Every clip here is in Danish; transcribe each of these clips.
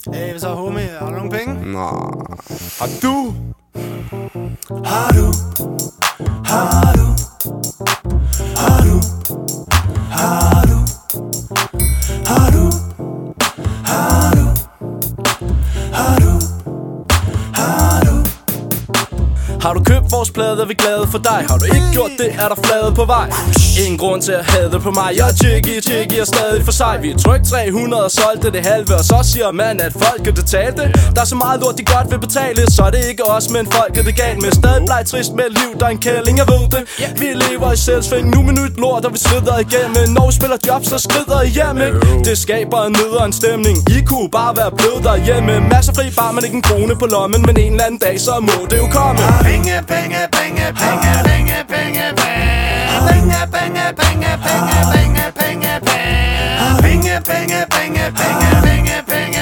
Hey, hvad så, homie? Har du nogle penge? Nå. Har du? Har du? Har du? Har du? Har du? Har du? Har du? Har du? Har du? Har du købt vores plade, er vi glade for dig. Har du ikke gjort det, er der flade på vej. Ingen grund til at hade på mig. Jeg er Jiggy er stadig for sig. Vi er trykt 300 og solgte det halve. Og så siger man, at folket det talte. Der er så meget lort, de godt vil betale. Så er det ikke os, men folket det galt med. Stadig bleg trist med et liv, der er en kælling, jeg ved det. Vi lever i selvsving, nu minut lort, og vi skrider igennem. Når vi spiller job, så skrider I hjem, ikke? Det skaber en nederen stemning. I kunne bare være blevet derhjemme. Masser fri bar, men ikke en krone på lommen. Men en eller anden dag, så må det jo komme. Penge, penge, penge, penge, penge, penge, penge. Penge, penge, penge, penge, penge, penge, penge. Penge, penge, penge, penge, penge, penge,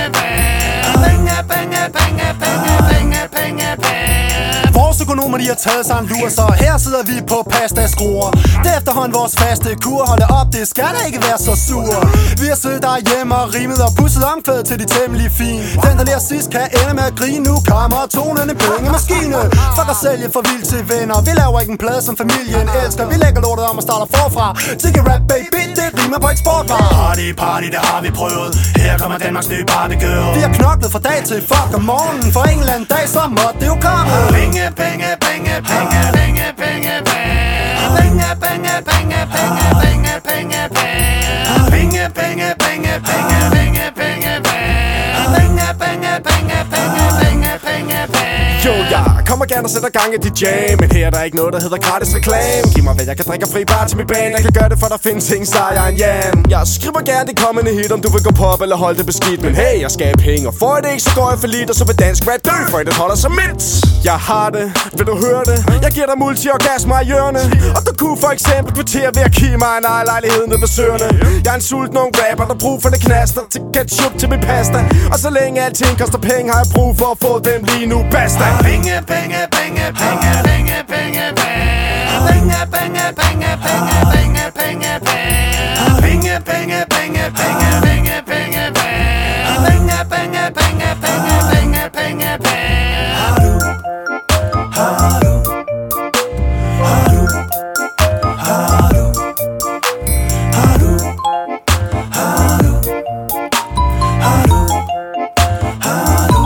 penge. Penge, penge, penge, penge, penge, penge. Vores økonomer, de har taget sig en lur, så her sidder vi på pasta-skruer. Det er efterhånden vores faste kur. Hold da op, det skal da ikke være så sur. Vi har siddet derhjemme og rimet og pusset omkvædet til de temmelig fine. Den der lærer sidst kan ende med at grine. Nu kommer tonerne pengemaskine. Fuck at sælge for vildt til venner. Vi laver ikke en plade som familien elsker. Vi lægger lortet om og starter forfra. Sikke rap baby, det rimer på eksportvarer. Party, party, det har vi prøvet. Her kommer Danmarks nye Barbie girl. Vi har knoklet fra dag til fuck om morgenen. For en eller anden dag, så måtte det jo komme. Penge, penge, penge, penge, penge, penge, penge. Penge, penge, penge, penge, penge, penge, penge. Penge, penge, penge, penge, penge, penge, penge. Penge, penge, penge, penge, penge, penge, penge. Jo, jeg kommer gerne og sætter gang i dit jam. Men her er der ikke noget, der hedder gratis reklame. Giv mig hvad jeg kan drikke fri bar til min band. Jeg kan gøre det, for der findes ingen sejr end jam. Jeg skriver gerne det kommende hit, om du vil gå pop eller holde det beskidt. Men hey, jeg skal have penge, og får jeg det ikke, så går jeg for lidt. Og så vil dansk rap dø, for det holder sig mildt. Jeg har det, vil du høre det? Jeg giver dig multi-orgasmer i hjørne. Og du kunne for eksempel kvittere ved at give mig en ejerlejlighed ned ved søerne. Jeg er en sulten ung rapper, der brug for det knaster. Til ketchup til min pasta. Og så længe alting koster penge, har jeg brug for at få dem lige nu. Basta. Penge, penge, penge, penge, penge, penge, penge. Penge, penge, penge, penge, penge, penge, penge. Penge, penge, penge, penge, penge, penge, penge. Penge, penge, penge, penge, penge, penge, penge. Har du? Har du? Har du? Har du? Har du? Har du? Har du?